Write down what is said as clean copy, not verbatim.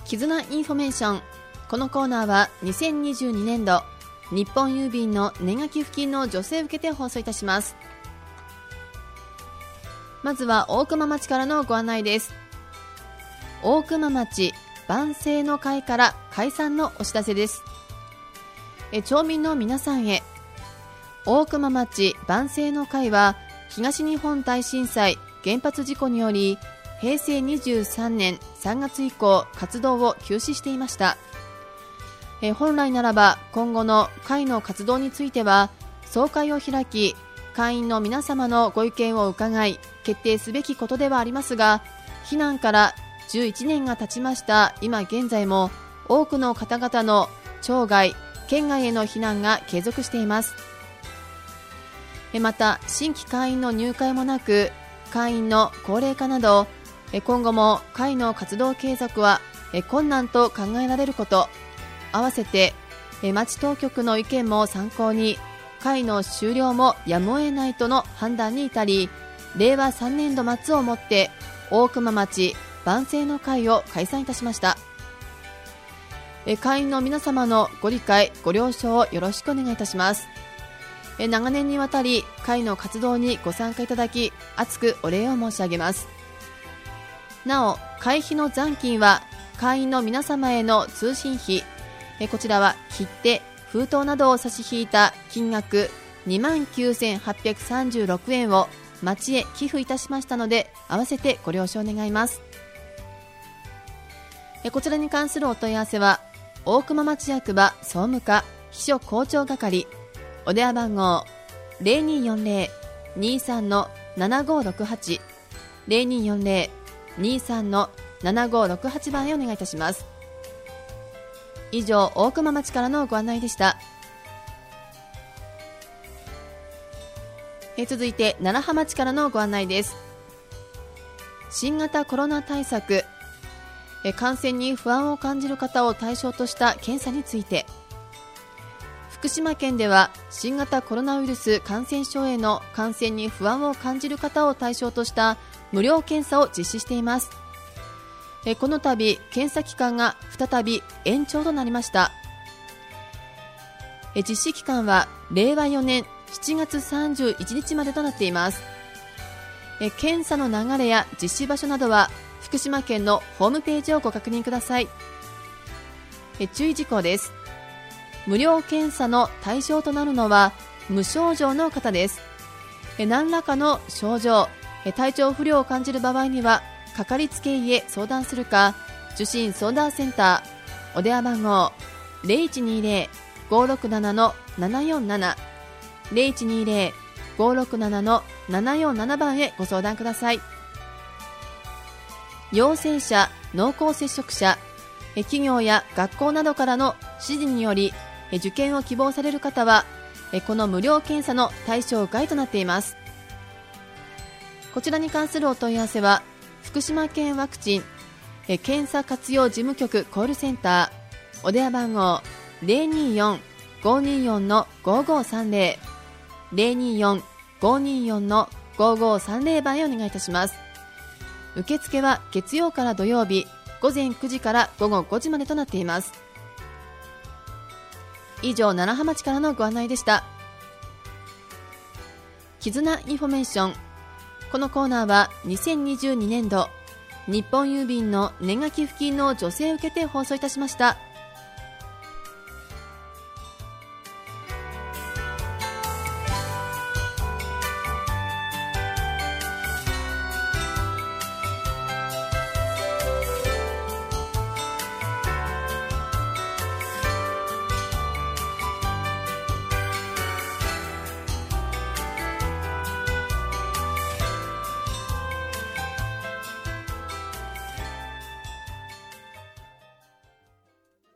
絆インフォメーション。このコーナーは2022年度日本郵便の年賀寄付金の助成を受けて放送いたします。まずは大熊町からのご案内です。大熊町万世の会から解散のお知らせです。町民の皆さんへ、大熊町万世の会は東日本大震災原発事故により平成23年3月以降活動を休止していました。本来ならば今後の会の活動については総会を開き、会員の皆様のご意見を伺い決定すべきことではありますが、避難から11年が経ちました今現在も多くの方々の町外県外への避難が継続しています。また新規会員の入会もなく、会員の高齢化など今後も会の活動継続は困難と考えられること、合わせて町当局の意見も参考に会の終了もやむを得ないとの判断に至り、令和3年度末をもって大熊町万世の会を解散いたしました。会員の皆様のご理解ご了承をよろしくお願いいたします。長年にわたり会の活動にご参加いただき厚くお礼を申し上げます。なお会費の残金は会員の皆様への通信費、こちらは切手封筒などを差し引いた金額 29,836 円を町へ寄付いたしましたので、合わせてご了承願います。こちらに関するお問い合わせは大熊町役場総務課秘書校長係、お電話番号 0240-23-7568 0240-23-7568 番へお願いいたします。以上、大熊町からのご案内でした。続いて楢葉町からのご案内です。新型コロナ対策、感染に不安を感じる方を対象とした検査について、福島県では新型コロナウイルス感染症への感染に不安を感じる方を対象とした無料検査を実施しています。この度検査期間が再び延長となりました。実施期間は令和4年7月31日までとなっています。検査の流れや実施場所などは福島県のホームページをご確認ください。注意事項です。無料検査の対象となるのは無症状の方です。何らかの症状、体調不良を感じる場合にはかかりつけ医へ相談するか、受診相談センター、お電話番号 0120-567-747 0120-567-747 番へご相談ください。陽性者、濃厚接触者、企業や学校などからの指示により受験を希望される方はこの無料検査の対象外となっています。こちらに関するお問い合わせは福島県ワクチン検査活用事務局コールセンター、お電話番号 024-524-5530 024-524-5530 番へお願いいたします。受付は月曜から土曜日午前9時から午後5時までとなっています。以上、楢葉町からのご案内でした。絆インフォメーション。このコーナーは2022年度日本郵便の年賀寄付金の助成を受けて放送いたしました。